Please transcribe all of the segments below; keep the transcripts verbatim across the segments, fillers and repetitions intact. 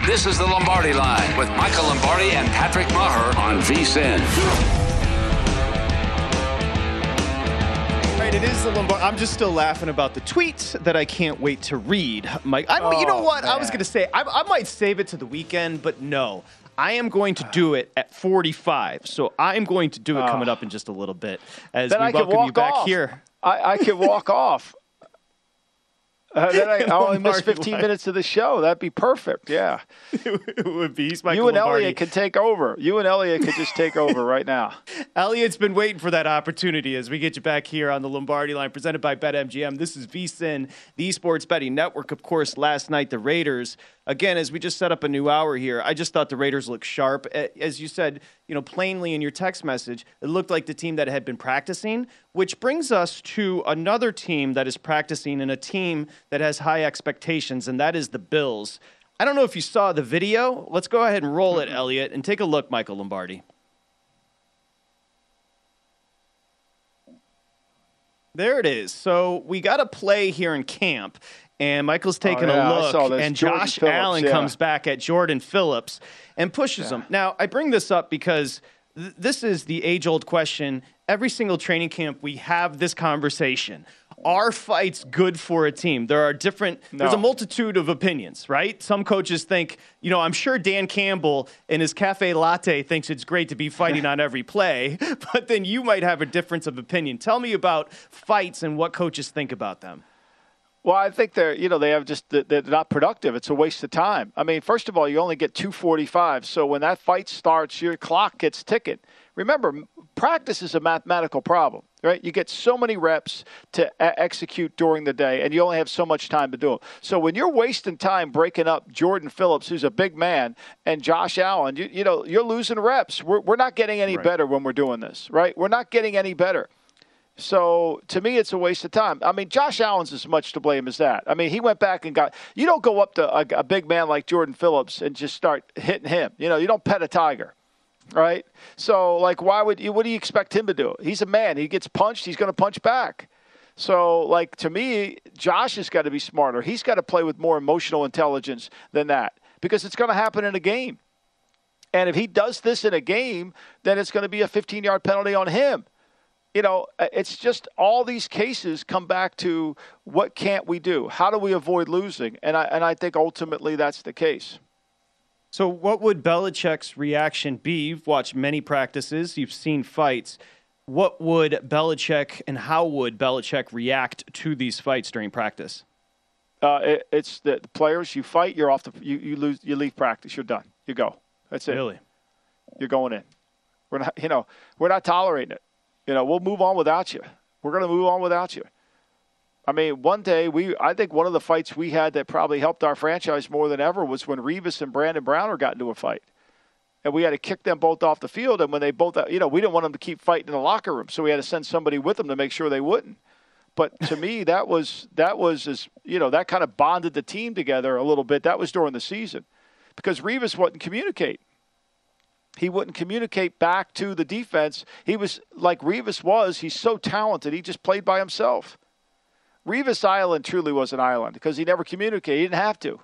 This is the Lombardi Line with Michael Lombardi and Patrick Maher on V S I N. Right, it is the Lombardi. I'm just still laughing about the tweets that I can't wait to read. Mike, I, oh, you know what? Man. I was going to say, I, I might save it to the weekend, but no. I am going to do it at forty-five, so I am going to do it coming up in just a little bit as then we I welcome you back off. here. I, I can walk off. Uh, then I only miss fifteen line. minutes of the show. That'd be perfect. Yeah, it would be. He's you and Lombardi. Elliot can take over. You and Elliot could just take over right now. Elliot's been waiting for that opportunity as we get you back here on the Lombardi Line, presented by BetMGM. This is V S I N, the Sports Betting Network. Of course, last night the Raiders. Again, as we just set up a new hour here, I just thought the Raiders looked sharp. As you said, you know, plainly in your text message, it looked like the team that had been practicing, which brings us to another team that is practicing and a team that has high expectations, and that is the Bills. I don't know if you saw the video. Let's go ahead and roll it, Elliot, and take a look, Michael Lombardi. There it is. So we got a play here in camp. And Michael's taking oh, yeah, a look, and Jordan Josh Phillips, Allen yeah. comes back at Jordan Phillips and pushes yeah. him. Now, I bring this up because th- this is the age-old question. Every single training camp, we have this conversation. Are fights good for a team? There are different no. – there's a multitude of opinions, right? Some coaches think – you know, I'm sure Dan Campbell in his cafe latte thinks it's great to be fighting on every play, but then you might have a difference of opinion. Tell me about fights and what coaches think about them. Well, I think they're, you know, they have just, they're not productive. It's a waste of time. I mean, first of all, you only get two forty-five. So when that fight starts, your clock gets ticking. Remember, practice is a mathematical problem, right? You get so many reps to a- execute during the day, and you only have so much time to do it. So when you're wasting time breaking up Jordan Phillips, who's a big man, and Josh Allen, you, you know, you're losing reps. We're, we're not getting any right. better when we're doing this, right? We're not getting any better. So, to me, it's a waste of time. I mean, Josh Allen's as much to blame as that. I mean, he went back and got – you don't go up to a, a big man like Jordan Phillips and just start hitting him. You know, you don't pet a tiger, right? So, like, why would you – what do you expect him to do? He's a man. He gets punched. He's going to punch back. So, like, to me, Josh has got to be smarter. He's got to play with more emotional intelligence than that because it's going to happen in a game. And if he does this in a game, then it's going to be a fifteen-yard penalty on him. You know, it's just all these cases come back to what can't we do? How do we avoid losing? And I and I think ultimately that's the case. So what would Belichick's reaction be? You've watched many practices. You've seen fights. What would Belichick and how would Belichick react to these fights during practice? Uh, it, it's the, the players. You fight. You're off the. You, you lose. You leave practice. You're done. You go. That's it. Really? You're going in. We're not. You know. We're not tolerating it. You know, we'll move on without you. We're going to move on without you. I mean, one day, we I think one of the fights we had that probably helped our franchise more than ever was when Revis and Brandon Browner got into a fight. And we had to kick them both off the field. And when they both, you know, we didn't want them to keep fighting in the locker room. So we had to send somebody with them to make sure they wouldn't. But to me, that was, that was, as, you know, that kind of bonded the team together a little bit. That was during the season. Because Revis wouldn't communicate. He wouldn't communicate back to the defense. He was like Revis was. He's so talented. He just played by himself. Revis Island truly was an island because he never communicated. He didn't have to.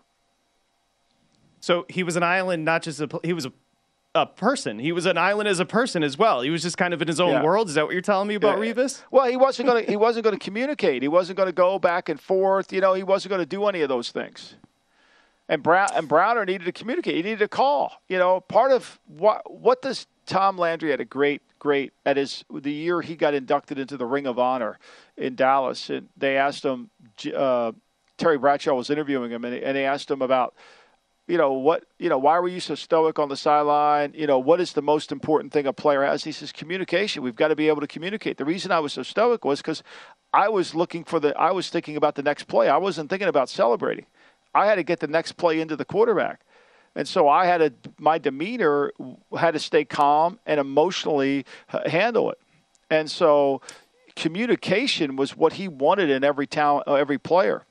So he was an island, not just a – he was a, a person. He was an island as a person as well. He was just kind of in his own yeah. world. Is that what you're telling me about yeah. Revis? Well, he wasn't going to he wasn't going to communicate. He wasn't going to go back and forth. You know, he wasn't going to do any of those things. And Brown and Browner needed to communicate. He needed to call. You know, part of what what does Tom Landry had a great, great at his the year he got inducted into the Ring of Honor in Dallas, and they asked him. Uh, Terry Bradshaw was interviewing him, and, and they asked him about, you know, what, you know, why were you so stoic on the sideline? You know, what is the most important thing a player has? He says communication. We've got to be able to communicate. The reason I was so stoic was because I was looking for the. I was thinking about the next play. I wasn't thinking about celebrating. I had to get the next play into the quarterback. And so I had to, my demeanor had to stay calm and emotionally handle it. And so communication was what he wanted in every talent, every player.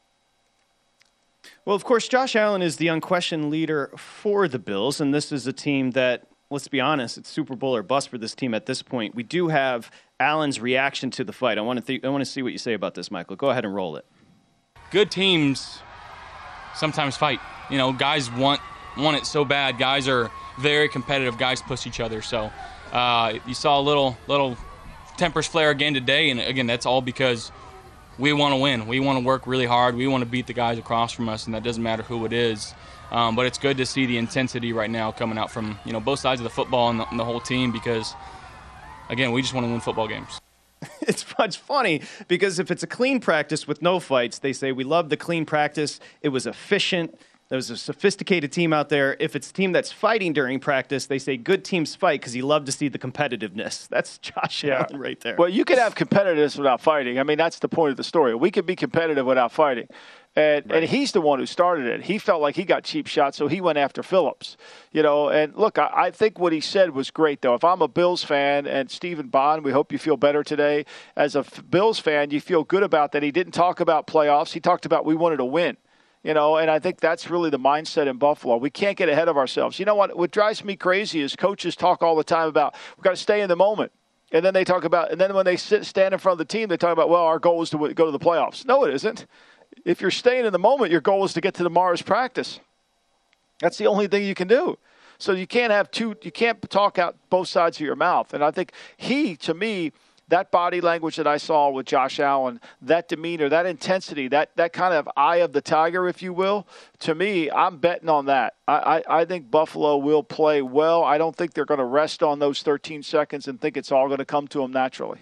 Well, of course, Josh Allen is the unquestioned leader for the Bills, and this is a team that, let's be honest, it's Super Bowl or bust for this team at this point. We do have Allen's reaction to the fight. I want to th- I want to see what you say about this, Michael. Go ahead and roll it. Good teams sometimes fight. You know, guys want want it so bad. Guys are very competitive. Guys push each other. So uh, you saw a little little tempers flare again today, and again, that's all because we want to win. We want to work really hard. We want to beat the guys across from us, and that doesn't matter who it is. Um, but it's good to see the intensity right now coming out from, you know, both sides of the football and the, and the whole team because, again, we just want to win football games. It's, it's funny because if it's a clean practice with no fights, they say we love the clean practice. It was efficient. There was a sophisticated team out there. If it's a team that's fighting during practice, they say good teams fight because you love to see the competitiveness. That's Josh yeah. Allen right there. Well, you can have competitiveness without fighting. I mean, that's the point of the story. We can be competitive without fighting. And, right. and he's the one who started it. He felt like he got cheap shots, so he went after Phillips. You know, and look, I, I think what he said was great, though. If I'm a Bills fan, and Stephen Bond, we hope you feel better today. As a F- Bills fan, you feel good about that. He didn't talk about playoffs. He talked about we wanted to win. You know, and I think that's really the mindset in Buffalo. We can't get ahead of ourselves. You know what? What drives me crazy is coaches talk all the time about we've got to stay in the moment. And then they talk about, and then when they sit, stand in front of the team, they talk about, well, our goal is to w- go to the playoffs. No, it isn't. If you're staying in the moment, your goal is to get to tomorrow's practice. That's the only thing you can do. So you can't have two, you can't talk out both sides of your mouth. And I think he, to me, that body language that I saw with Josh Allen, that demeanor, that intensity, that that kind of eye of the tiger, if you will, to me, I'm betting on that. I, I, I think Buffalo will play well. I don't think they're going to rest on those thirteen seconds and think it's all going to come to them naturally.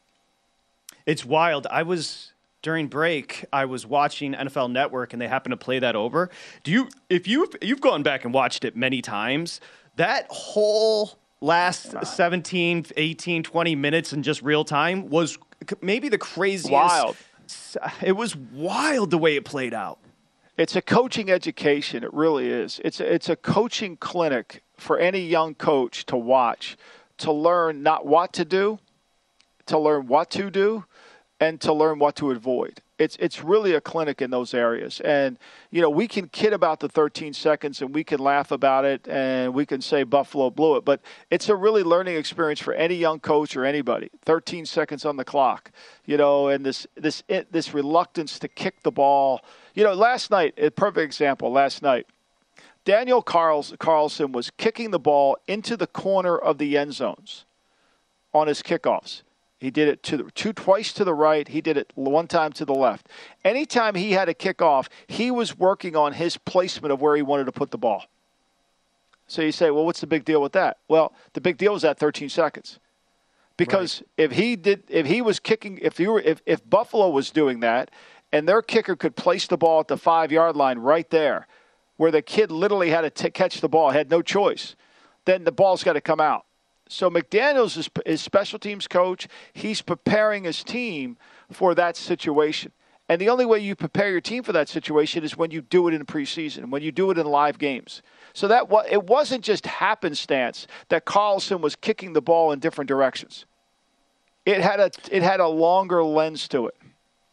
It's wild. I was, during break, I was watching N F L Network, and they happened to play that over. Do you, if you've, you've gone back and watched it many times, that whole last seventeen, eighteen, twenty minutes in just real time was maybe the craziest. Wild. It was wild the way it played out. It's a coaching education. It really is. It's a, it's a coaching clinic for any young coach to watch, to learn not what to do, to learn what to do, and to learn what to avoid. It's it's really a clinic in those areas. And, you know, we can kid about the thirteen seconds and we can laugh about it and we can say Buffalo blew it. But it's a really learning experience for any young coach or anybody. thirteen seconds on the clock, you know, and this this this reluctance to kick the ball. You know, last night, a perfect example, last night, Daniel Carls, Carlson was kicking the ball into the corner of the end zones on his kickoffs. He did it to the, two twice to the right. He did it one time to the left. Anytime he had a kickoff, he was working on his placement of where he wanted to put the ball. So you say, well, what's the big deal with that? Well, the big deal is that thirteen seconds. Because right. if he did, if he was kicking, if you were, if, if Buffalo was doing that, and their kicker could place the ball at the five-yard line right there, where the kid literally had to t- catch the ball, had no choice, then the ball's got to come out. So McDaniels is his special teams coach. He's preparing his team for that situation. And the only way you prepare your team for that situation is when you do it in preseason, when you do it in live games. So that it wasn't just happenstance that Carlson was kicking the ball in different directions. It had a it had a longer lens to it.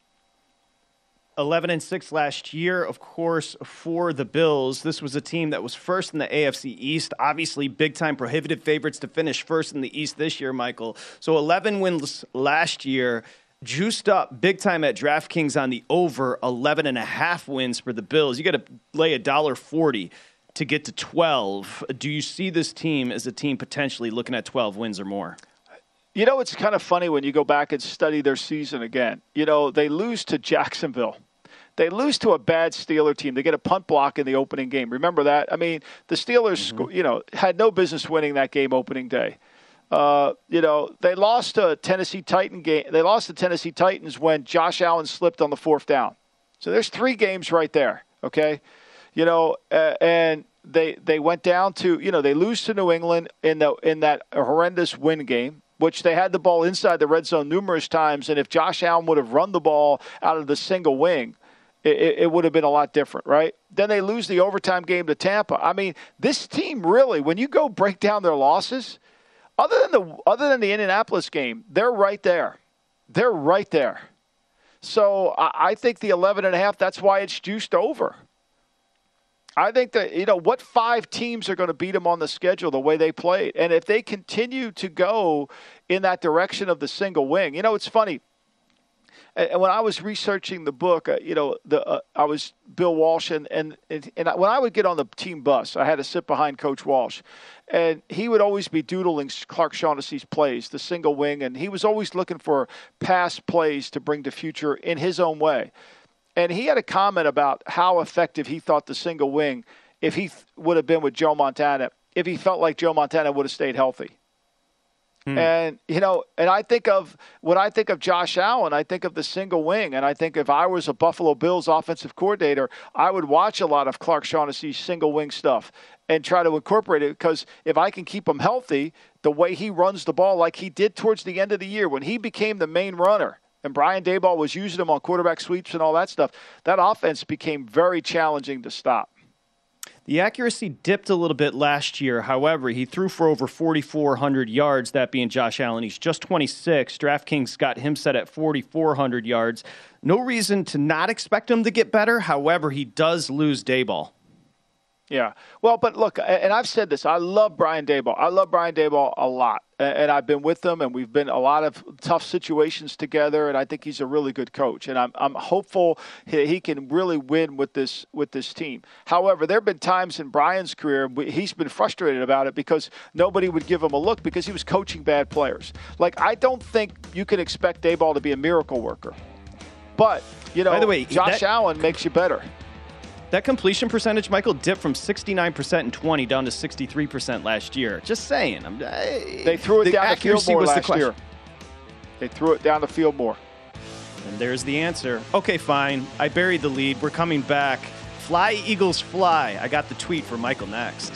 eleven and six last year, of course, for the Bills. This was a team that was first in the A F C East. Obviously, big-time prohibitive favorites to finish first in the East this year, Michael. So eleven wins last year, juiced up big-time at DraftKings on the over, eleven and a half wins for the Bills. You got to lay one dollar forty to get to twelve. Do you see this team as a team potentially looking at twelve wins or more? You know, it's kind of funny when you go back and study their season again. You know, they lose to Jacksonville. They lose to a bad Steeler team. They get a punt block in the opening game. Remember that? I mean, the Steelers, mm-hmm. you know, had no business winning that game opening day. Uh, you know, they lost to a Tennessee Titan game. They lost to Tennessee Titans when Josh Allen slipped on the fourth down. So there's three games right there. Okay, you know, uh, and they they went down to you know they lose to New England in the in that horrendous win game, which they had the ball inside the red zone numerous times. And if Josh Allen would have run the ball out of the single wing, It, it would have been a lot different, right? Then they lose the overtime game to Tampa. I mean, this team really, when you go break down their losses, other than the other than the Indianapolis game, they're right there. They're right there. So I, I think the eleven and a half, that's why it's juiced over. I think that, you know, what five teams are going to beat them on the schedule the way they played? And if they continue to go in that direction of the single wing, you know, it's funny. And, and when I was researching the book, uh, you know, the uh, I was Bill Walsh, and and and, and I, when I would get on the team bus, I had to sit behind Coach Walsh, and he would always be doodling Clark Shaughnessy's plays, the single wing, and he was always looking for past plays to bring to future in his own way. And he had a comment about how effective he thought the single wing, if he th- would have been with Joe Montana, if he felt like Joe Montana would have stayed healthy. Hmm. And, you know, and I think of, when I think of Josh Allen, I think of the single wing. And I think if I was a Buffalo Bills offensive coordinator, I would watch a lot of Clark Shaughnessy's single wing stuff and try to incorporate it, because if I can keep him healthy, the way he runs the ball like he did towards the end of the year when he became the main runner, and Brian Daboll was using him on quarterback sweeps and all that stuff, that offense became very challenging to stop. The accuracy dipped a little bit last year. However, he threw for over forty-four hundred yards, that being Josh Allen. He's just twenty-six. DraftKings got him set at forty-four hundred yards. No reason to not expect him to get better. However, he does lose Daboll. Yeah. Well, but look, and I've said this, I love Brian Daboll. I love Brian Daboll a lot. And I've been with him, and we've been a lot of tough situations together, and I think he's a really good coach. And I'm I'm hopeful he, he can really win with this with this team. However, there have been times in Brian's career he's been frustrated about it because nobody would give him a look because he was coaching bad players. Like, I don't think you can expect Daboll to be a miracle worker. But, you know, by the way, Josh that- Allen makes you better. That completion percentage, Michael, dipped from sixty-nine percent in twenty down to sixty-three percent last year. Just saying. I'm, I, they threw it the down the field more was last the year. They threw it down the field more. And there's the answer. Okay, fine. I buried the lead. We're coming back. Fly, Eagles, fly. I got the tweet for Michael next.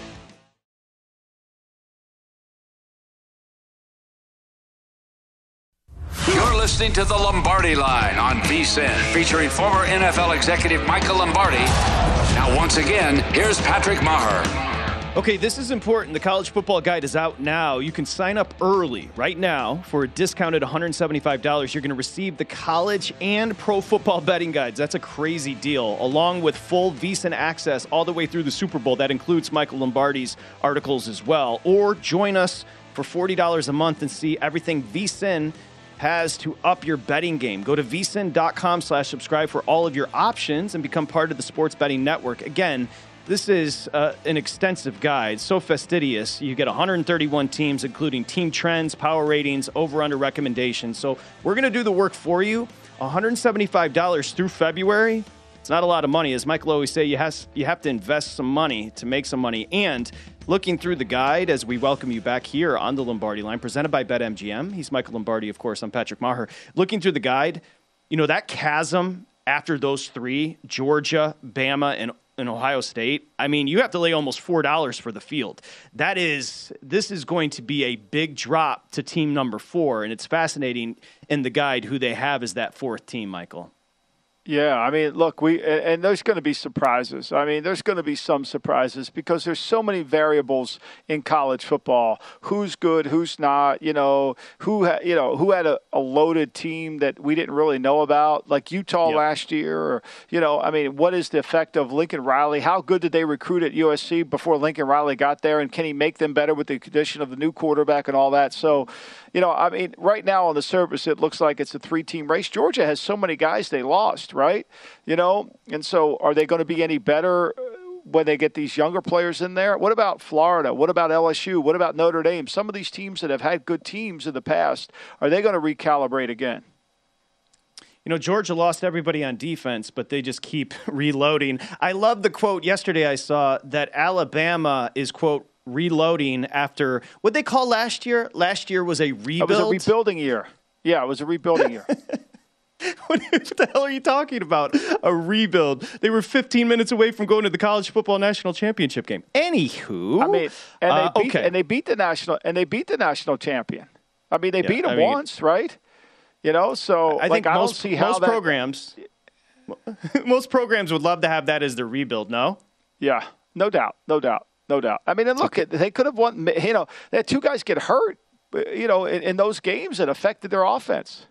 You're listening to the Lombardi Line on VSiN, featuring former N F L executive Michael Lombardi. Now, once again, here's Patrick Maher. Okay, this is important. The College Football Guide is out now. You can sign up early right now for a discounted one hundred seventy-five dollars. You're going to receive the college and pro football betting guides. That's a crazy deal, along with full VSiN access all the way through the Super Bowl. That includes Michael Lombardi's articles as well. Or join us for forty dollars a month and see everything VSiN has to up your betting game. Go to vsin.com slash subscribe for all of your options and become part of the Sports Betting Network. Again, this is uh, an extensive guide, so fastidious. You get one hundred thirty-one teams, including team trends, power ratings, over-under recommendations. So we're going to do the work for you. one hundred seventy-five dollars through February. It's not a lot of money. As Michael always say, you, has, you have to invest some money to make some money. And looking through the guide as we welcome you back here on the Lombardi Line, presented by BetMGM. He's Michael Lombardi, of course. I'm Patrick Maher. Looking through the guide, you know, that chasm after those three, Georgia, Bama, and, and Ohio State, I mean, you have to lay almost four dollars for the field. That is, this is going to be a big drop to team number four, and it's fascinating in the guide who they have as that fourth team, Michael. Yeah, I mean, look, we and, and there's going to be surprises. I mean, there's going to be some surprises because there's so many variables in college football. Who's good, who's not? You know, who ha, you know who had a, a loaded team that we didn't really know about, like Utah yep. last year. Or you know, I mean, what is the effect of Lincoln Riley? How good did they recruit at U S C before Lincoln Riley got there? And can he make them better with the addition of the new quarterback and all that? So, you know, I mean, right now on the surface, it looks like it's a three-team race. Georgia has so many guys they lost, right? You know, and so are they going to be any better when they get these younger players in there? What about Florida? What about L S U? What about Notre Dame? Some of these teams that have had good teams in the past, are they going to recalibrate again? You know, Georgia lost everybody on defense, but they just keep reloading. I love the quote yesterday I saw that Alabama is, quote, reloading after what they call last year. Last year was a rebuild. It was a rebuilding year. Yeah, it was a rebuilding year. What the hell are you talking about? A rebuild. They were fifteen minutes away from going to the college football national championship game. Anywho, I mean, and they uh, beat okay. and they beat the national and they beat the national champion. I mean, they Yeah, beat him I mean, once, right? You know, so I like, think I most, don't see how most that, programs, most programs would love to have that as their rebuild. No. Yeah, no doubt, no doubt, no doubt. I mean, and look, okay. they could have won. You know, they had two guys get hurt. You know, in, in those games that affected their offense.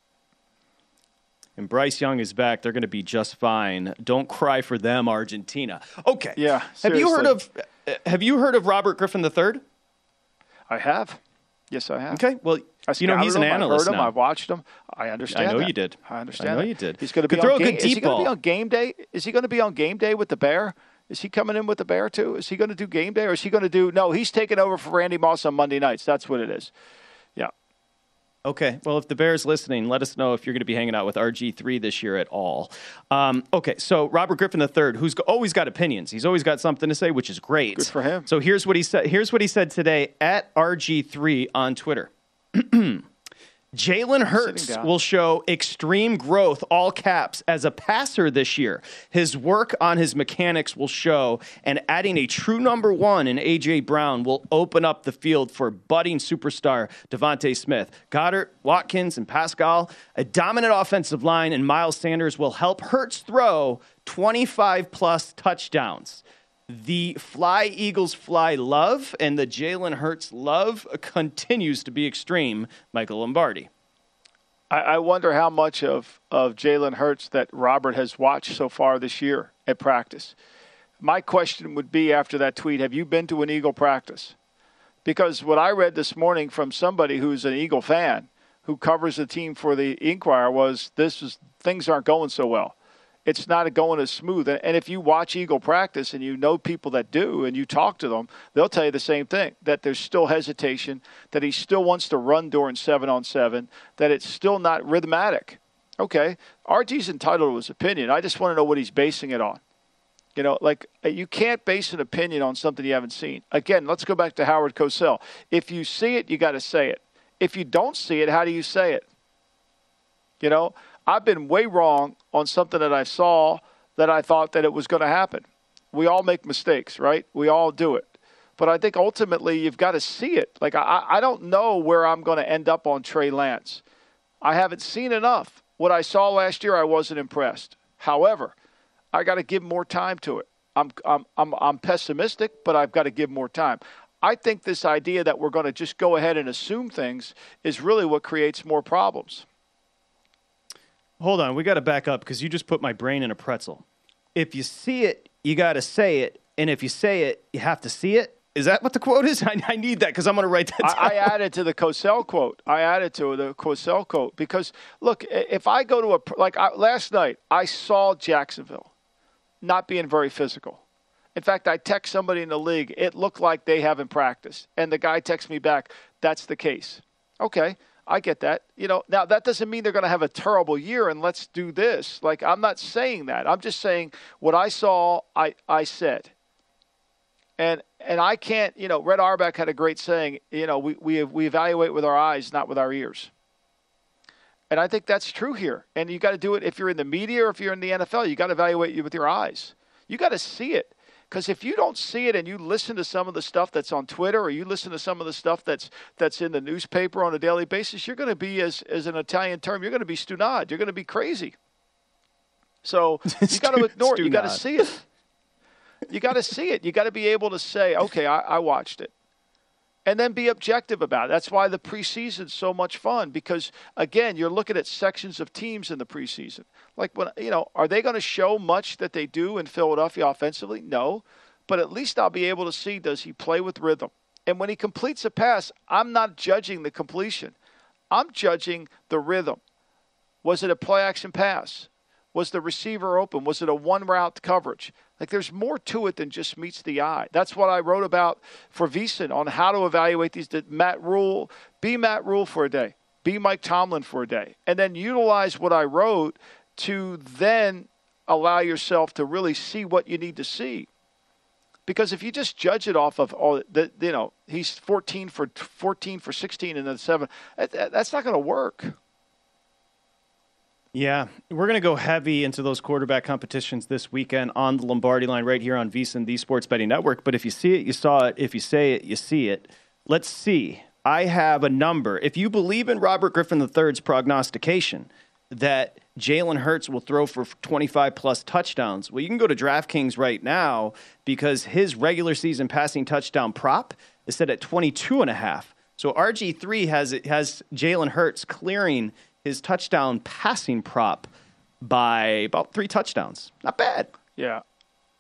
And Bryce Young is back. They're going to be just fine. Don't cry for them, Argentina. Okay. Yeah. Seriously. Have you heard of Have you heard of Robert Griffin the third? I have. Yes, I have. Okay. Well, I You know, he's an him, analyst I've heard him. now. I've watched him. I understand I know that. you did. I understand I know that. you did. He's going to be Could on throw a game. good Is he deep going to be ball. on game day? Is he going to be on game day with the Bear? Is he coming in with the Bear too? Is he going to do game day, or is he going to do? No, he's taking over for Randy Moss on Monday nights. That's what it is. Yeah. Okay. Well, if the Bears listening, let us know if you're going to be hanging out with R G three this year at all. Um, okay. So Robert Griffin the third, who's always got opinions. He's always got something to say, which is great. Good for him. So here's what he said. Here's what he said today at R G three on Twitter. Jalen Hurts will show extreme growth, all caps, as a passer this year. His work on his mechanics will show, and adding a true number one in A J. Brown will open up the field for budding superstar Devontae Smith. Goddard, Watkins, and Pascal, a dominant offensive line, and Miles Sanders will help Hurts throw twenty-five plus touchdowns. The Fly Eagles Fly love and the Jalen Hurts love continues to be extreme. Michael Lombardi. I, I wonder how much of, of Jalen Hurts that Robert has watched so far this year at practice. My question would be after that tweet, have you been to an Eagle practice? Because what I read this morning from somebody who's an Eagle fan who covers the team for the Inquirer was this is things aren't going so well. It's not going as smooth. And if you watch Eagle practice and you know people that do and you talk to them, they'll tell you the same thing, that there's still hesitation, that he still wants to run during seven on seven, that it's still not rhythmic. Okay, R G's entitled to his opinion. I just want to know what he's basing it on. You know, like you can't base an opinion on something you haven't seen. Again, let's go back to Howard Cosell. If you see it, you got to say it. If you don't see it, how do you say it? You know, I've been way wrong on something that I saw that I thought that it was going to happen. We all make mistakes, right? We all do it. But I think ultimately you've got to see it. Like, I, I don't know where I'm going to end up on Trey Lance. I haven't seen enough. What I saw last year, I wasn't impressed. However, I got to give more time to it. I'm, I'm, I'm, I'm pessimistic, but I've got to give more time. I think this idea that we're going to just go ahead and assume things is really what creates more problems. Hold on, we got to back up because you just put my brain in a pretzel. If you see it, you got to say it, and if you say it, you have to see it. Is that what the quote is? I, I need that because I'm going to write that down. I, I added to the Cosell quote. I added to the Cosell quote because, look, if I go to a – like I, last night, I saw Jacksonville not being very physical. In fact, I text somebody in the league. It looked like they haven't practiced. And the guy texts me back, that's the case. Okay. I get that. You know, now that doesn't mean they're going to have a terrible year and let's do this. Like, I'm not saying that. I'm just saying what I saw, I, I said. And and I can't, you know, Red Auerbach had a great saying, you know, we we, we evaluate with our eyes, not with our ears. And I think that's true here. And you got to do it if you're in the media or if you're in the N F L. You got to evaluate with your eyes. You got to see it. Because if you don't see it and you listen to some of the stuff that's on Twitter or you listen to some of the stuff that's that's in the newspaper on a daily basis, you're going to be, as as an Italian term, you're going to be stunad. You're going to be crazy. So you got to ignore it. You got to see it. You got to see it. You got to be able to say, okay, I, I watched it. And then be objective about it. That's why the preseason's so much fun because, again, you're looking at sections of teams in the preseason. Like, when you know, are they going to show much that they do in Philadelphia offensively? No. But at least I'll be able to see, does he play with rhythm? And when he completes a pass, I'm not judging the completion. I'm judging the rhythm. Was it a play-action pass? Was the receiver open? Was it a one-route coverage? Like, there's more to it than just meets the eye. That's what I wrote about for VSiN on how to evaluate these. Matt Rule, be Matt Rule for a day. Be Mike Tomlin for a day. And then utilize what I wrote to then allow yourself to really see what you need to see. Because if you just judge it off of, oh, the, you know, he's fourteen for fourteen for sixteen and then seven, that, that's not going to work. Yeah, we're going to go heavy into those quarterback competitions this weekend on the Lombardi Line right here on VSiN, the Sports Betting Network. But if you see it, you saw it. If you say it, you see it. Let's see. I have a number. If you believe in Robert Griffin the third's prognostication that Jalen Hurts will throw for twenty-five plus touchdowns, well, you can go to DraftKings right now because his regular season passing touchdown prop is set at twenty-two and a half. So R G three has has Jalen Hurts clearing his touchdown passing prop by about three touchdowns. Not bad. Yeah.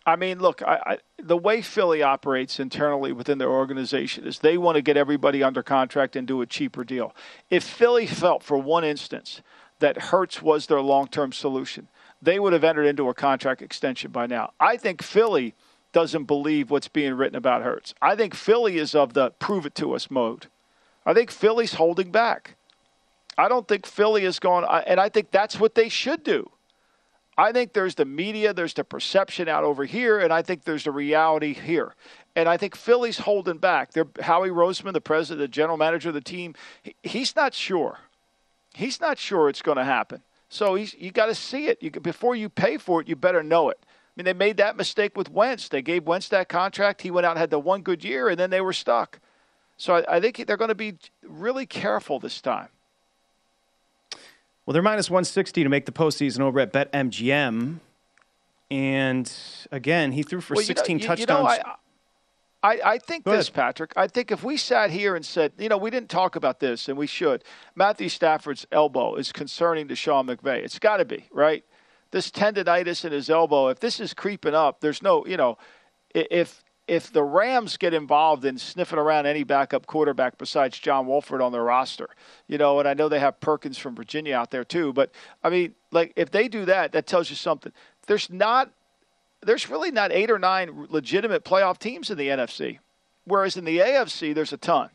I mean, look, I, I, the way Philly operates internally within their organization is they want to get everybody under contract and do a cheaper deal. If Philly felt for one instance that Hurts was their long-term solution, they would have entered into a contract extension by now. I think Philly doesn't believe what's being written about Hurts. I think Philly is of the prove it to us mode. I think Philly's holding back. I don't think Philly is going, and I think that's what they should do. I think there's the media, there's the perception out over here, and I think there's the reality here. And I think Philly's holding back. They're, Howie Roseman, the president, the general manager of the team, he, he's not sure. He's not sure it's going to happen. So he's, you got to see it. You, before you pay for it, you better know it. I mean, they made that mistake with Wentz. They gave Wentz that contract. He went out and had the one good year, and then they were stuck. So I, I think they're going to be really careful this time. Well, they're minus one sixty to make the postseason over at BetMGM. And, again, he threw for well, sixteen you know, you, touchdowns. You know, I, I, I think this, Patrick. I think if we sat here and said, you know, we didn't talk about this, and we should. Matthew Stafford's elbow is concerning to Sean McVay. It's got to be, right? This tendonitis in his elbow, if this is creeping up, there's no, you know, if if the Rams get involved in sniffing around any backup quarterback besides John Wolford on their roster, you know, and I know they have Perkins from Virginia out there too, but I mean, like if they do that, that tells you something. There's not, there's really not eight or nine legitimate playoff teams in the N F C, whereas in the A F C there's a ton.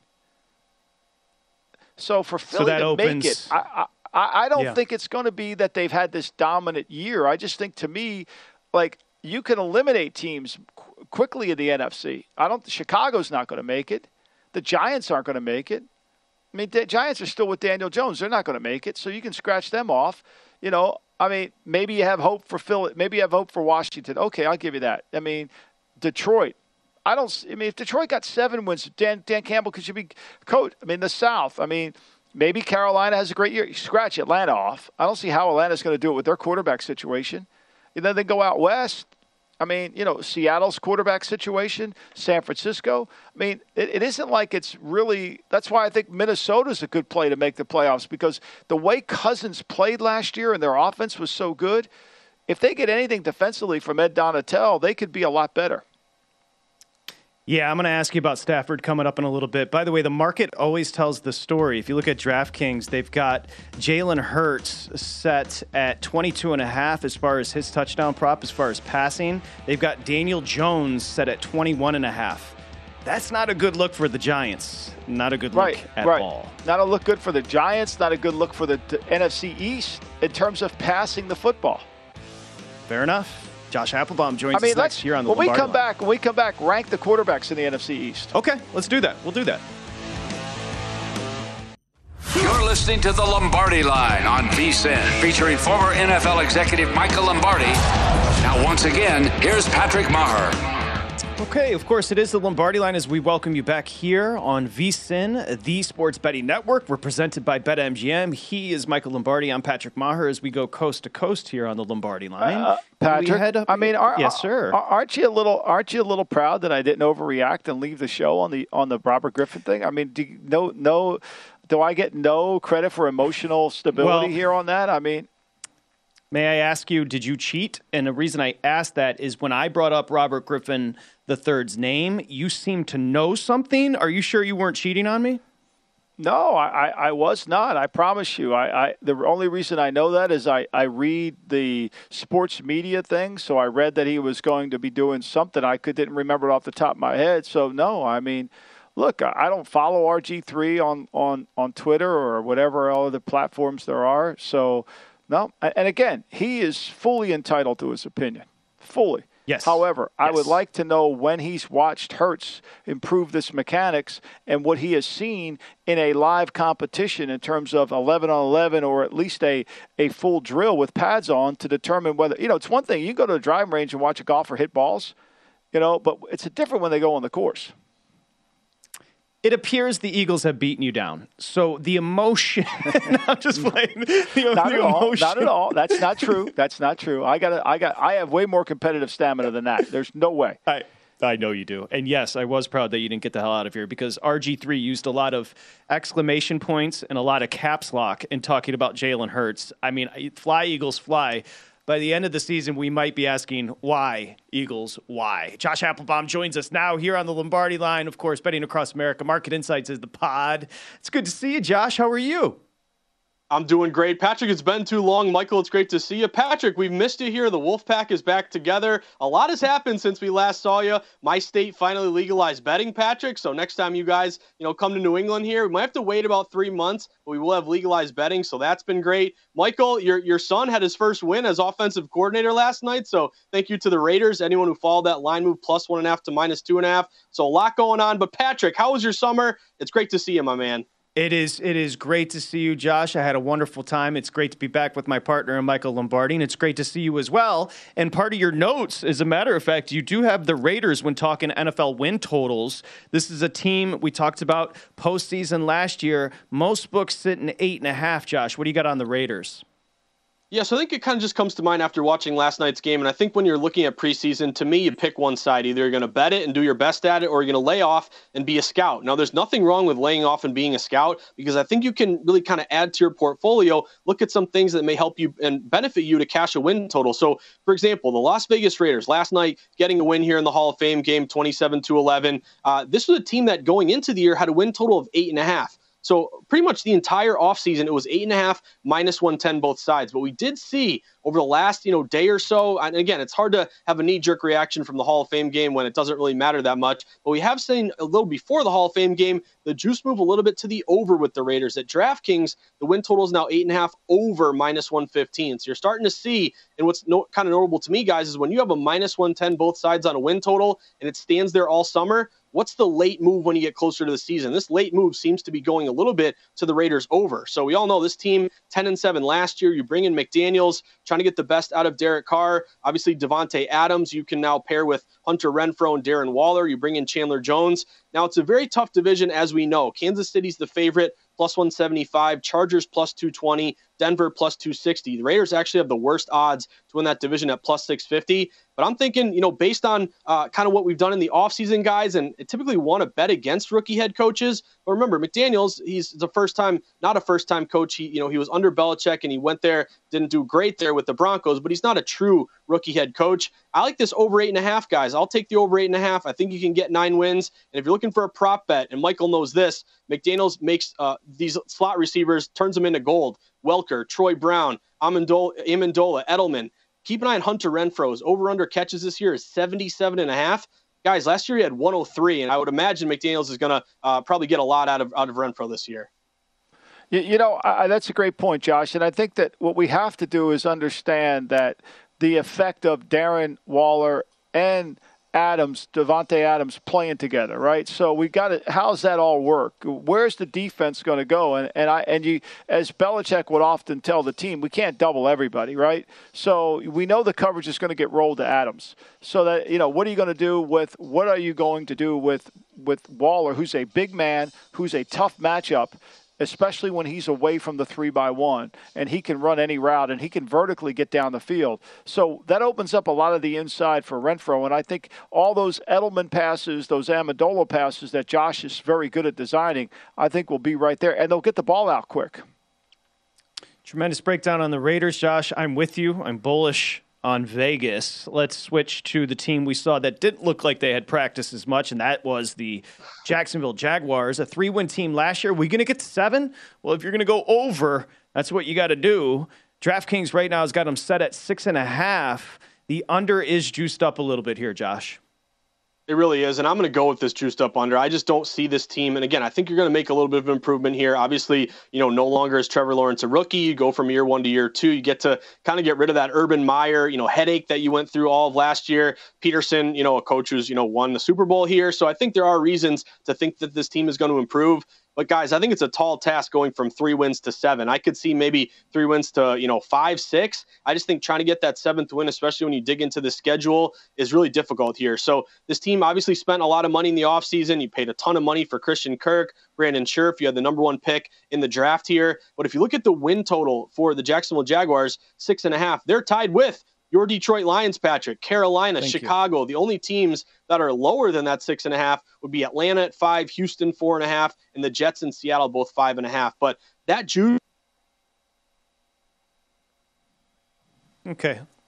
So for Philly so that to opens... make it, I, I, I don't yeah. think it's going to be that they've had this dominant year. I just think to me, like you can eliminate teams quickly in the N F C. I don't. Chicago's not going to make it. The Giants aren't going to make it. I mean, the Giants are still with Daniel Jones. They're not going to make it, so you can scratch them off. You know, I mean, maybe you have hope for Phil. Maybe you have hope for Washington. Okay, I'll give you that. I mean, Detroit. I don't. I mean, if Detroit got seven wins, Dan Dan Campbell could should be coach. I mean, the South. I mean, maybe Carolina has a great year. You scratch Atlanta off. I don't see how Atlanta's going to do it with their quarterback situation. And then they go out west. I mean, you know, Seattle's quarterback situation, San Francisco. I mean, it, it isn't like it's really – that's why I think Minnesota's a good play to make the playoffs because the way Cousins played last year and their offense was so good, if they get anything defensively from Ed Donatel, they could be a lot better. Yeah, I'm going to ask you about Stafford coming up in a little bit. By the way, the market always tells the story. If you look at DraftKings, they've got Jalen Hurts set at twenty-two and a half as far as his touchdown prop, as far as passing. They've got Daniel Jones set at twenty-one and a half. That's not a good look for the Giants. Not a good look right, at right. all. Not a look good for the Giants. Not a good look for the N F C East in terms of passing the football. Fair enough. Josh Applebaum joins I mean, us next year on the when Lombardi we come line. back, when we come back, rank the quarterbacks in the N F C East. Okay, let's do that. We'll do that. You're listening to the Lombardi Line on VSiN, featuring former N F L executive Michael Lombardi. Now, once again, here's Patrick Maher. Okay, of course, it is the Lombardi Line as we welcome you back here on VSiN, the Sports Betting Network. We're presented by BetMGM. He is Michael Lombardi. I'm Patrick Maher as we go coast to coast here on the Lombardi Line. Uh, Patrick, head up I mean, are, yes, sir. Aren't you a little? Aren't you a little proud that I didn't overreact and leave the show on the on the Robert Griffin thing? I mean, do you, no, no, do I get no credit for emotional stability well, here on that? I mean. May I ask you, did you cheat? And the reason I asked that is when I brought up Robert Griffin the third's name, you seemed to know something. Are you sure you weren't cheating on me? No, I, I was not. I promise you. I, I the only reason I know that is I, I read the sports media thing. So I read that he was going to be doing something. I could didn't remember it off the top of my head. So no, I mean, look, I don't follow R G three on, on, on Twitter or whatever other platforms there are. So. No, and again, he is fully entitled to his opinion, fully. Yes. However, yes. I would like to know when he's watched Hurts improve this mechanics and what he has seen in a live competition in terms of eleven on eleven or at least a, a full drill with pads on to determine whether, you know, it's one thing. You can go to a driving range and watch a golfer hit balls, you know, but it's a different when they go on the course. It appears the Eagles have beaten you down. So the emotion, I'm just playing. The, not the at all. emotion. Not at all. That's not true. That's not true. I got. I got. I have way more competitive stamina than that. There's no way. I I know you do. And yes, I was proud that you didn't get the hell out of here because R G three used a lot of exclamation points and a lot of caps lock in talking about Jalen Hurts. I mean, fly Eagles fly. by the end of the season, we might be asking, why, Eagles, why? Josh Applebaum joins us now here on the Lombardi Line. Of course, Betting Across America. Market Insights is the pod. It's good to see you, Josh. How are you? I'm doing great. Patrick, it's been too long. Michael, it's great to see you. Patrick, we've missed you here. The Wolfpack is back together. A lot has happened since we last saw you. My state finally legalized betting, Patrick. So next time you guys, you know, come to New England here, we might have to wait about three months, but we will have legalized betting. So that's been great. Michael, your your son had his first win as offensive coordinator last night. So thank you to the Raiders. Anyone who followed that line move plus one and a half to minus two and a half. So a lot going on. But Patrick, how was your summer? It's great to see you, my man. It is it is great to see you, Josh. I had a wonderful time. It's great to be back with my partner, Michael Lombardi, and it's great to see you as well. And part of your notes, as a matter of fact, you do have the Raiders when talking N F L win totals. This is a team we talked about postseason last year. Most books sitting eight and a half, Josh. What do you got on the Raiders? Yeah, so I think it kind of just comes to mind after watching last night's game. And I think when you're looking at preseason, to me, you pick one side. Either you're going to bet it and do your best at it, or you're going to lay off and be a scout. Now, there's nothing wrong with laying off and being a scout, because I think you can really kind of add to your portfolio, look at some things that may help you and benefit you to cash a win total. So, for example, the Las Vegas Raiders last night getting a win here in the Hall of Fame game, twenty-seven to eleven. Uh, this was a team that going into the year had a win total of eight and a half. So pretty much the entire offseason, it was eight and a half, minus one ten both sides. But we did see over the last, you know, day or so, and again, it's hard to have a knee-jerk reaction from the Hall of Fame game when it doesn't really matter that much. But we have seen a little before the Hall of Fame game, the juice move a little bit to the over with the Raiders. At DraftKings, the win total is now eight and a half over minus one fifteen. So you're starting to see, and what's no, kind of notable to me, guys, is when you have a minus one ten both sides on a win total and it stands there all summer, what's the late move when you get closer to the season? This late move seems to be going a little bit to the Raiders over. So we all know this team, ten and seven last year. You bring in McDaniels, trying to get the best out of Derek Carr. Obviously, Devontae Adams, you can now pair with Hunter Renfrow and Darren Waller. You bring in Chandler Jones. Now, it's a very tough division, as we know. Kansas City's the favorite, plus one seventy-five. Chargers, plus two twenty. Denver, plus two sixty. The Raiders actually have the worst odds to win that division at plus six fifty. But I'm thinking, you know, based on uh, kind of what we've done in the offseason, guys, and typically want to bet against rookie head coaches. But remember, McDaniels, he's the first time, not a first-time coach. He, you know, he was under Belichick, and he went there, didn't do great there with the Broncos, but he's not a true rookie head coach. I like this over eight and a half, guys. I'll take the over eight and a half. I think you can get nine wins. And if you're looking for a prop bet, and Michael knows this, McDaniels makes uh, these slot receivers, turns them into gold. Welker, Troy Brown, Amendola, Amendola, Edelman. Keep an eye on Hunter Renfro's over-under catches this year is seventy-seven and a half. Guys, last year he had one oh three, and I would imagine McDaniels is going to uh, probably get a lot out of out of Renfro this year. You, you know, I, that's a great point, Josh. And I think that what we have to do is understand that the effect of Darren Waller and Adams, Devontae Adams playing together, right? So we got to, how's that all work? Where's the defense going to go? And and I and you, as Belichick would often tell the team, we can't double everybody, right? So we know the coverage is going to get rolled to Adams. So that, you know, what are you going to do with, what are you going to do with with Waller, who's a big man, who's a tough matchup, especially when he's away from the three by one, and he can run any route, and he can vertically get down the field. So that opens up a lot of the inside for Renfrow, and I think all those Edelman passes, those Amendola passes that Josh is very good at designing, I think will be right there, and they'll get the ball out quick. Tremendous breakdown on the Raiders, Josh. I'm with you. I'm bullish on Vegas. Let's switch to the team we saw that didn't look like they had practiced as much, and that was the Jacksonville Jaguars, a three-win team last year. Are we going to get to seven? Well, if you're going to go over, that's what you got to do. DraftKings right now has got them set at six and a half. The under is juiced up a little bit here, Josh. It really is, and I'm going to go with this juiced up under. I just don't see this team, and again, I think you're going to make a little bit of improvement here. Obviously, you know, no longer is Trevor Lawrence a rookie. You go from year one to year two. You get to kind of get rid of that Urban Meyer, you know, headache that you went through all of last year. Peterson, you know, a coach who's, you know, won the Super Bowl here. So I think there are reasons to think that this team is going to improve. But guys, I think it's a tall task going from three wins to seven. I could see maybe three wins to, you know, five, six. I just think trying to get that seventh win, especially when you dig into the schedule, is really difficult here. So this team obviously spent a lot of money in the offseason. You paid a ton of money for Christian Kirk, Brandon Scherf. You had the number one pick in the draft here. But if you look at the win total for the Jacksonville Jaguars, six and a half, they're tied with your Detroit Lions, Patrick, Carolina, Thank Chicago. You. The only teams that are lower than that six and a half would be Atlanta at five, Houston four and a half, and the Jets and Seattle both five and a half. But that juice. Okay.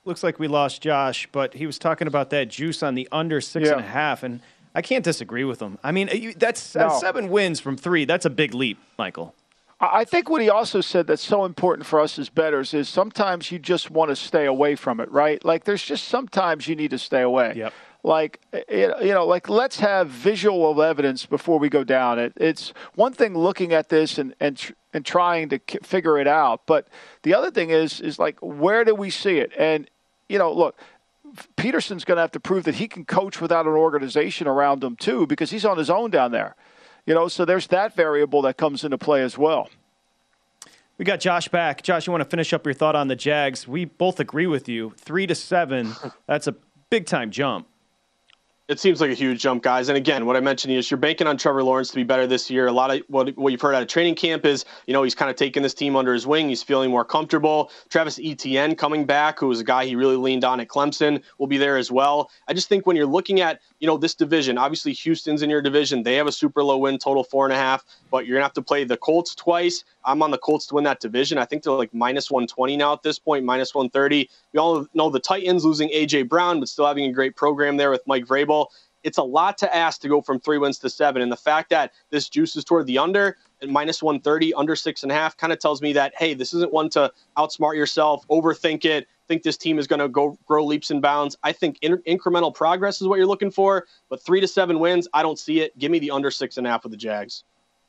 looks like we lost Josh, but he was talking about that juice on the under six Yeah. and a half, and I can't disagree with him. I mean, you, that's, that's No. seven wins from three. That's a big leap, Michael. I think what he also said that's so important for us as bettors is sometimes you just want to stay away from it, right? Like there's just sometimes you need to stay away. Yep. Like, you know, like let's have visual evidence before we go down. It, it's one thing looking at this and, and, tr- and trying to k- figure it out. But the other thing is, is like, where do we see it? And, you know, look, Peterson's going to have to prove that he can coach without an organization around him too, because he's on his own down there. You know, so there's that variable that comes into play as well. We got Josh back. Josh, you want to finish up your thought on the Jags? We both agree with you. Three to seven, that's a big-time jump. It seems like a huge jump, guys. And again, what I mentioned is you're banking on Trevor Lawrence to be better this year. A lot of what, what you've heard out of training camp is, you know, he's kind of taking this team under his wing. He's feeling more comfortable. Travis Etienne coming back, who was a guy he really leaned on at Clemson, will be there as well. I just think when you're looking at, you know, this division, obviously Houston's in your division. They have a super low win total, four and a half, but you're going to have to play the Colts twice. I'm on the Colts to win that division. I think they're like minus one twenty now at this point, minus one thirty. We all know the Titans losing A J Brown, but still having a great program there with Mike Vrabel. It's a lot to ask to go from three wins to seven. And the fact that this juices toward the under at minus one thirty, under six and a half, kind of tells me that, hey, this isn't one to outsmart yourself, overthink it, think this team is going to go grow leaps and bounds. I think in- incremental progress is what you're looking for. But three to seven wins, I don't see it. Give me the under six and a half with the Jags.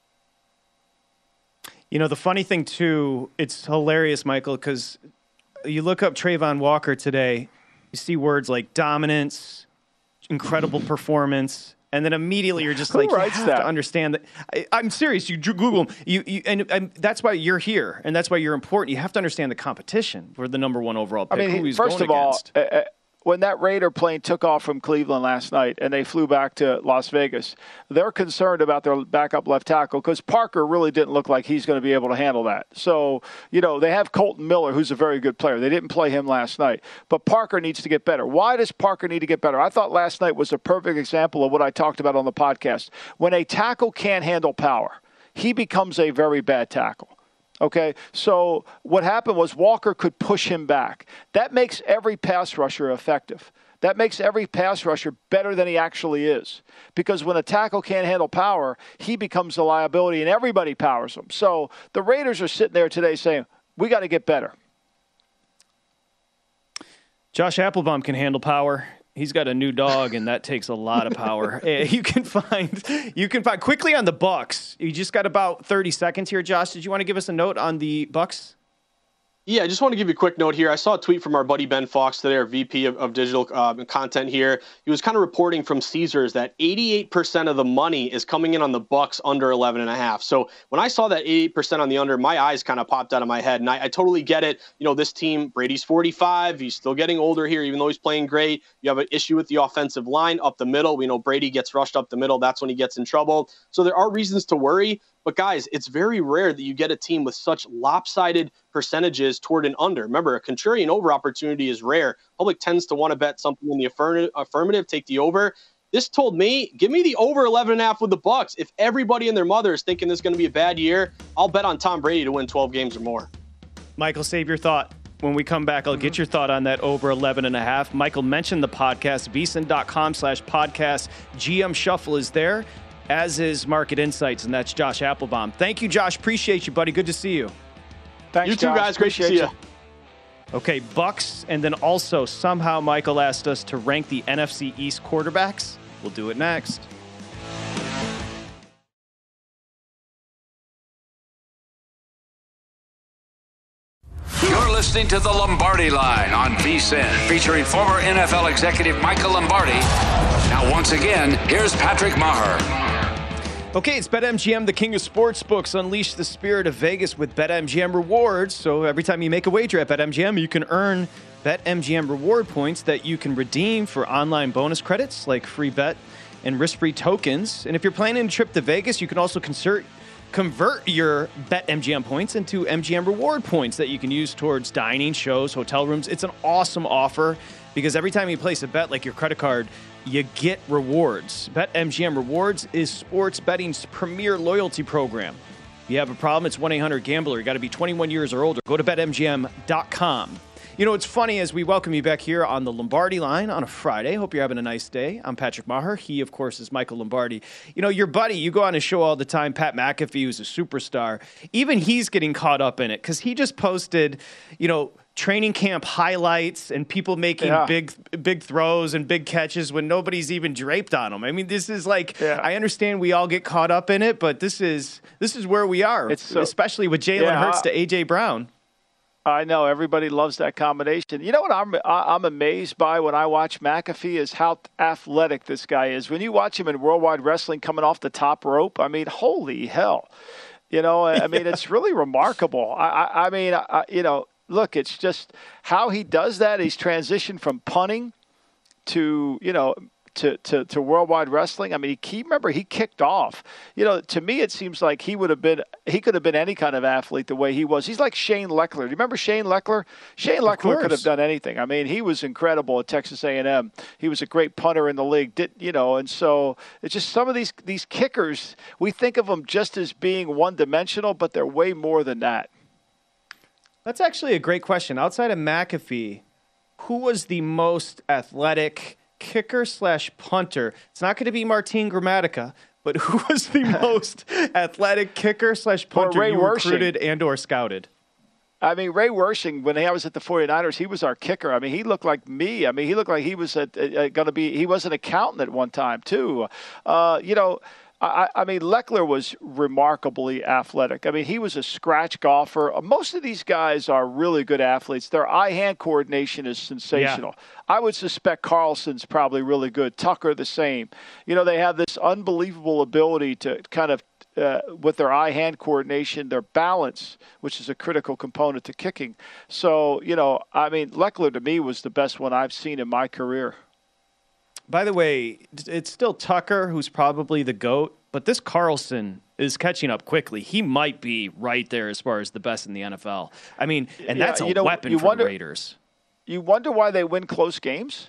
You know, the funny thing, too, it's hilarious, Michael, because you look up Trayvon Walker today, you see words like dominance, incredible performance, and then immediately you're just Who like, you writes have that? to understand that. I, I'm serious. You dr- Google him, you, you, and, and that's why you're here, and that's why you're important. You have to understand the competition for the number one overall pick. I mean, who he's first going of all, against. uh, uh, when that Raider plane took off from Cleveland last night and they flew back to Las Vegas, they're concerned about their backup left tackle because Parker really didn't look like he's going to be able to handle that. So, you know, they have Colton Miller, who's a very good player. They didn't play him last night. But Parker needs to get better. Why does Parker need to get better? I thought last night was a perfect example of what I talked about on the podcast. When a tackle can't handle power, he becomes a very bad tackle. Okay, so what happened was Walker could push him back. That makes every pass rusher effective. That makes every pass rusher better than he actually is. Because when a tackle can't handle power, he becomes a liability and everybody powers him. So the Raiders are sitting there today saying, we got to get better. Josh Applebaum can handle power. He's got a new dog, and that takes a lot of power. you can find, you can find quickly on the Bucks. You just got about thirty seconds here, Josh. Did you want to give us a note on the Bucks? Yeah, I just want to give you a quick note here. I saw a tweet from our buddy Ben Fox today, our V P of, of digital uh, content here. He was kind of reporting from Caesars that eighty-eight percent of the money is coming in on the Bucks under eleven and a half. So when I saw that eighty-eight percent on the under, my eyes kind of popped out of my head. And I, I totally get it. You know, this team, Brady's forty-five. He's still getting older here, even though he's playing great. You have an issue with the offensive line up the middle. We know Brady gets rushed up the middle. That's when he gets in trouble. So there are reasons to worry. But, guys, it's very rare that you get a team with such lopsided percentages toward an under. Remember, a contrarian over opportunity is rare. Public tends to want to bet something in the affirmative, affirmative, take the over. This told me, give me the over eleven and a half with the Bucks. If everybody and their mother is thinking this is going to be a bad year, I'll bet on Tom Brady to win twelve games or more. Michael, save your thought. When we come back, I'll get your thought on that over eleven and a half. Michael mentioned the podcast, V S I N dot com slash podcast. G M Shuffle is there, as is Market Insights, and that's Josh Applebaum. Thank you, Josh. Appreciate you, buddy. Good to see you. Thanks, you too, Josh. guys. Great to see you. Okay, Bucks, and then also somehow Michael asked us to rank the N F C East quarterbacks. We'll do it next. You're listening to the Lombardi Line on V S I N, featuring former N F L executive Michael Lombardi. Now, once again, here's Patrick Maher. Okay, it's BetMGM, the king of sportsbooks. Unleash the spirit of Vegas with BetMGM rewards. So every time you make a wager at BetMGM, you can earn BetMGM reward points that you can redeem for online bonus credits like free bet and risk-free tokens. And if you're planning a trip to Vegas, you can also convert convert your BetMGM points into M G M reward points that you can use towards dining, shows, hotel rooms. It's an awesome offer because every time you place a bet, like your credit card, you get rewards. BetMGM Rewards is sports betting's premier loyalty program. If you have a problem, it's one eight hundred gambler. You got to be twenty-one years or older. Go to Bet M G M dot com. You know, it's funny as we welcome you back here on the Lombardi Line on a Friday. Hope you're having a nice day. I'm Patrick Maher. He, of course, is Michael Lombardi. You know, your buddy, you go on his show all the time, Pat McAfee, who's a superstar. Even he's getting caught up in it because he just posted, you know, training camp highlights and people making yeah. big big throws and big catches when nobody's even draped on them. I mean, this is like, yeah. I understand we all get caught up in it, but this is this is where we are, so, especially with Jalen yeah, Hurts to A J. Brown. I know everybody loves that combination. You know what I'm I'm amazed by when I watch McAfee is how athletic this guy is. When you watch him in Worldwide Wrestling coming off the top rope, I mean, holy hell. You know, I mean, it's really remarkable. I, I, I mean, I, you know, look, it's just how he does that. He's transitioned from punting to, you know, to, to, to Worldwide Wrestling. I mean, he, he remember he kicked off. You know, to me, it seems like he would have been he could have been any kind of athlete the way he was. He's like Shane Leckler. Do you remember Shane Leckler? Shane Leckler could have done anything. I mean, he was incredible at Texas A and M. He was a great punter in the league. Did you know? And so it's just some of these these kickers. We think of them just as being one dimensional, but they're way more than that. That's actually a great question. Outside of McAfee, who was the most athletic kicker slash punter? It's not going to be Martin Gramatica, but who was the most athletic kicker slash punter Ray you Wershing. recruited and or scouted? I mean, Ray Wershing, when I was at the 49ers, he was our kicker. I mean, he looked like me. I mean, he looked like he was going to be – he was an accountant at one time, too. Uh, you know – I, I mean, Leckler was remarkably athletic. I mean, he was a scratch golfer. Most of these guys are really good athletes. Their eye-hand coordination is sensational. Yeah. I would suspect Carlson's probably really good. Tucker, the same. You know, they have this unbelievable ability to kind of, uh, with their eye-hand coordination, their balance, which is a critical component to kicking. So, you know, I mean, Leckler to me was the best one I've seen in my career. By the way, it's still Tucker who's probably the GOAT, but this Carlson is catching up quickly. He might be right there as far as the best in the N F L. I mean, and yeah, that's a you know, weapon you for wonder, the Raiders. You wonder why they win close games?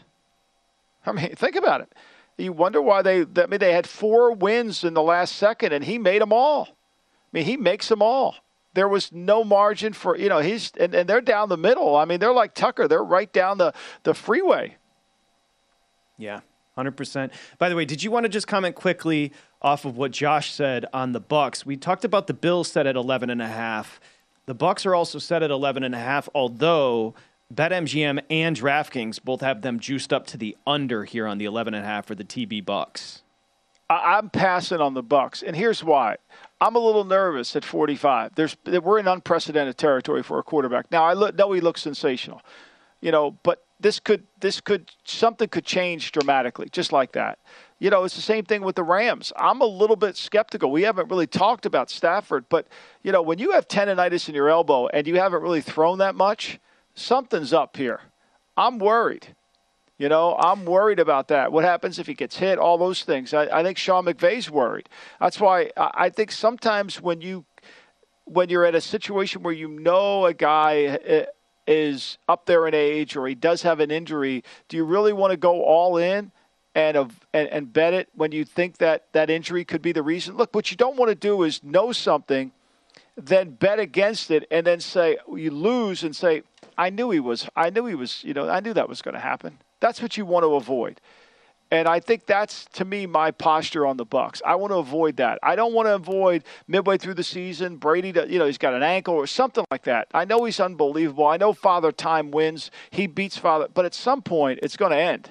I mean, think about it. You wonder why they – I mean, they had four wins in the last second, and he made them all. I mean, he makes them all. There was no margin for – you know, he's and, – and they're down the middle. I mean, they're like Tucker. They're right down the, the freeway. Yeah. one hundred percent. By the way, did you want to just comment quickly off of what Josh said on the Bucs? We talked about the Bills set at eleven and a half. The Bucs are also set at eleven and a half, although BetMGM and DraftKings both have them juiced up to the under here on the eleven and a half for the T B Bucs. I'm passing on the Bucs, and here's why. I'm a little nervous at forty-five. There's we're in unprecedented territory for a quarterback. Now I look, know he looks sensational, you know, but This could, this could, something could change dramatically, just like that. You know, it's the same thing with the Rams. I'm a little bit skeptical. We haven't really talked about Stafford, but, you know, when you have tendonitis in your elbow and you haven't really thrown that much, something's up here. I'm worried. You know, I'm worried about that. What happens if he gets hit? All those things. I, I think Sean McVay's worried. That's why I, I think sometimes when you, when you're at a situation where you know a guy uh, is up there in age or he does have an injury, do you really want to go all in and, uh, and and bet it when you think that that injury could be the reason? Look, what you don't want to do is know something, then bet against it, and then say you lose and say, I knew he was, I knew he was, you know, I knew that was going to happen. That's what you want to avoid. And I think that's, to me, my posture on the Bucs. I want to avoid that. I don't want to avoid midway through the season, Brady, to, you know, he's got an ankle or something like that. I know he's unbelievable. I know Father Time wins. He beats Father. But at some point, it's going to end.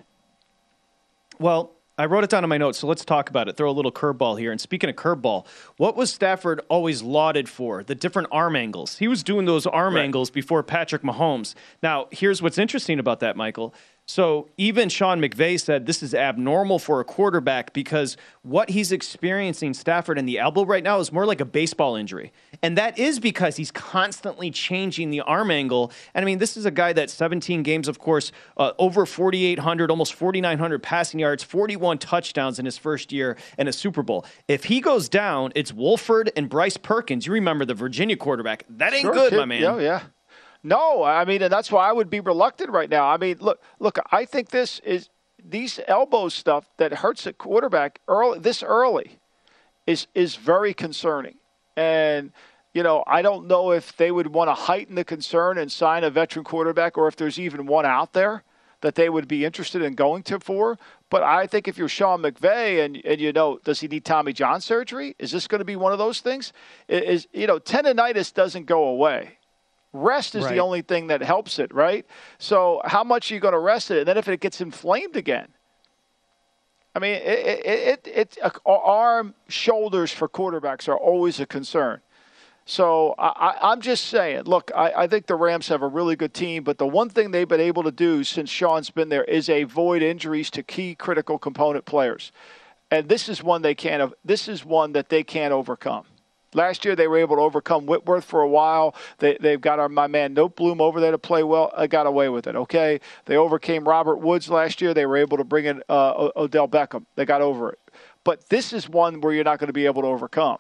Well, I wrote it down in my notes, so let's talk about it. Throw a little curveball here. And speaking of curveball, what was Stafford always lauded for? The different arm angles. He was doing those arm right. angles before Patrick Mahomes. Now, here's what's interesting about that, Michael. So even Sean McVay said this is abnormal for a quarterback because what he's experiencing, Stafford, in the elbow right now is more like a baseball injury. And that is because he's constantly changing the arm angle. And I mean, this is a guy that seventeen games, of course, uh, over forty-eight hundred, almost forty-nine hundred passing yards, forty-one touchdowns in his first year and a Super Bowl. If he goes down, it's Wolford and Bryce Perkins. You remember the Virginia quarterback. That ain't sure, good, kid. my man. Yeah, yeah. No, I mean, and that's why I would be reluctant right now. I mean, look, look. I think this is these elbow stuff that hurts a quarterback early, this early, is is very concerning. And You know, I don't know if they would want to heighten the concern and sign a veteran quarterback, or if there's even one out there that they would be interested in going to for. But I think if you're Sean McVay and, and you know, does he need Tommy John surgery? Is this going to be one of those things? Is, you know, tendonitis doesn't go away. Rest is right. the only thing that helps it, right? So how much are you going to rest it? And then if it gets inflamed again, I mean, it, it, it, it, uh, arm, shoulders for quarterbacks are always a concern. So I, I'm just saying, look, I, I think the Rams have a really good team, but the one thing they've been able to do since Sean's been there is avoid injuries to key critical component players. And this is one they can't, this is one that they can't overcome. Last year they were able to overcome Whitworth for a while. They, they've got our, my man Noteboom over there to play well. I got away with it, okay? They overcame Robert Woods last year. They were able to bring in uh, Odell Beckham. They got over it. But this is one where you're not going to be able to overcome.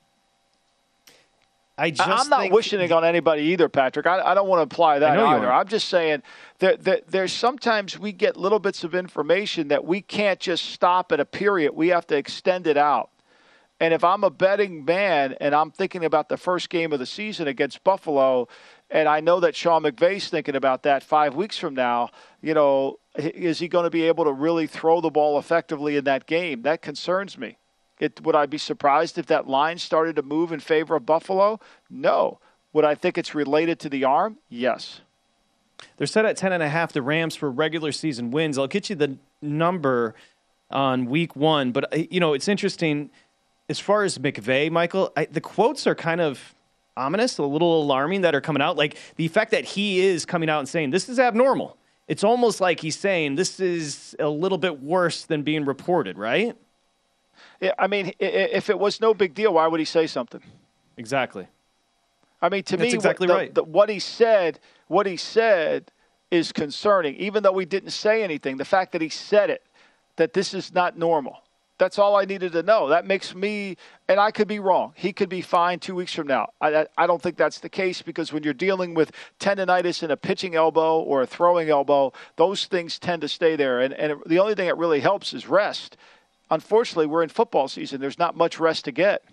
I just I'm not think... wishing it on anybody either, Patrick. I, I don't want to apply that either. I'm just saying that, that there's sometimes we get little bits of information that we can't just stop at a period. We have to extend it out. And if I'm a betting man and I'm thinking about the first game of the season against Buffalo, and I know that Sean McVay's thinking about that five weeks from now, you know, is he going to be able to really throw the ball effectively in that game? That concerns me. It, would I be surprised if that line started to move in favor of Buffalo? No. Would I think it's related to the arm? Yes. They're set at ten and a half, the Rams, for regular season wins. I'll get you the number on week one. But, you know, it's interesting. As far as McVay, Michael, I, the quotes are kind of ominous, a little alarming that are coming out. Like the fact that he is coming out and saying, this is abnormal. It's almost like he's saying this is a little bit worse than being reported, right? Yeah, I mean, if it was no big deal, why would he say something? Exactly. I mean, to That's me, exactly what, right. the, the, what he said, what he said is concerning. Even though he didn't say anything, the fact that he said it, that this is not normal. That's all I needed to know. That makes me, and I could be wrong. He could be fine two weeks from now. I, I don't think that's the case, because when you're dealing with tendonitis in a pitching elbow or a throwing elbow, those things tend to stay there. And, and the only thing that really helps is rest. Unfortunately, we're in football season. There's not much rest to get.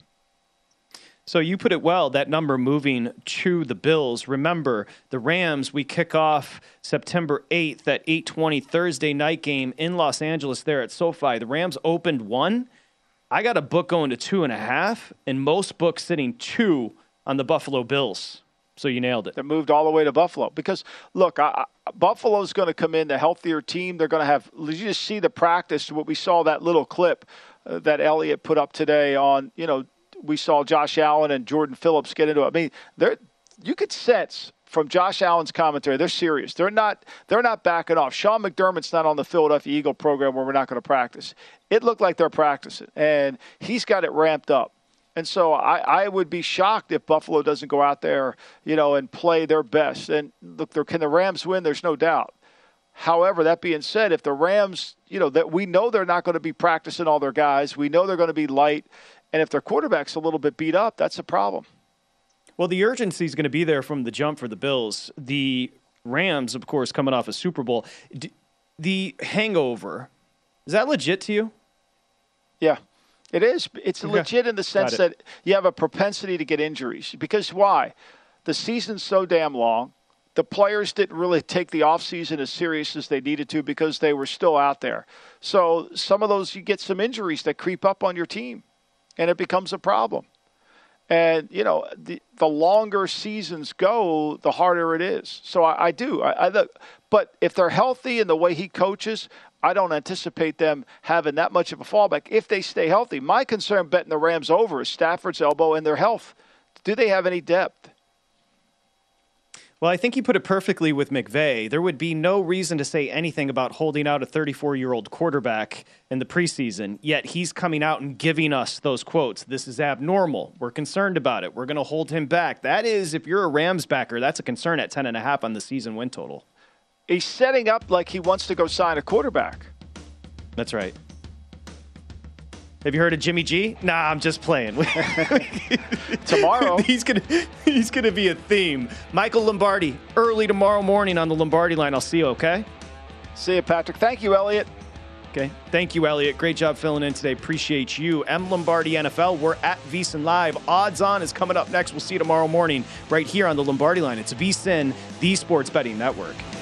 So you put it well, that number moving to the Bills. Remember, the Rams, we kick off September eighth at eight twenty Thursday night game in Los Angeles there at SoFi. The Rams opened one. I got a book going to two and a half, and most books sitting two on the Buffalo Bills. So you nailed it. They moved all the way to Buffalo. Because, look, I, I, Buffalo's going to come in the healthier team. They're going to have – you just see the practice, what we saw, that little clip uh, that Elliott put up today on, you know, we saw Josh Allen and Jordan Phillips get into it. I mean, they're, you could sense from Josh Allen's commentary, they're serious. They're not they're not backing off. Sean McDermott's not on the Philadelphia Eagle program where we're not going to practice. It looked like they're practicing, and he's got it ramped up. And so I, I would be shocked if Buffalo doesn't go out there, you know, and play their best. And look, can the Rams win? There's no doubt. However, that being said, if the Rams, you know, that we know they're not going to be practicing all their guys. We know they're going to be light. And if their quarterback's a little bit beat up, that's a problem. Well, the urgency is going to be there from the jump for the Bills. The Rams, of course, coming off a Super Bowl. D- the hangover, is that legit to you? Yeah, it is. It's okay. legit in the sense that you have a propensity to get injuries. Because why? The season's so damn long. The players didn't really take the offseason as serious as they needed to because they were still out there. So some of those, you get some injuries that creep up on your team, and it becomes a problem. And, you know, the, the longer seasons go, the harder it is. So I, I do. I, I But if they're healthy in the way he coaches, I don't anticipate them having that much of a fallback if they stay healthy. My concern betting the Rams over is Stafford's elbow and their health. Do they have any depth? Well, I think you put it perfectly with McVay. There would be no reason to say anything about holding out a thirty-four-year-old quarterback in the preseason, yet he's coming out and giving us those quotes. This is abnormal. We're concerned about it. We're going to hold him back. That is, if you're a Rams backer, that's a concern at ten and a half on the season win total. He's setting up like he wants to go sign a quarterback. That's right. Have you heard of Jimmy G? Nah, I'm just playing. Tomorrow. he's gonna he's gonna be a theme. Michael Lombardi, early tomorrow morning on the Lombardi line. I'll see you, okay? See you, Patrick. Thank you, Elliot. Okay. Thank you, Elliot. Great job filling in today. Appreciate you. M. Lombardi N F L. We're at VSiN Live. Odds On is coming up next. We'll see you tomorrow morning right here on the Lombardi Line. It's VSiN, the Sports Betting Network.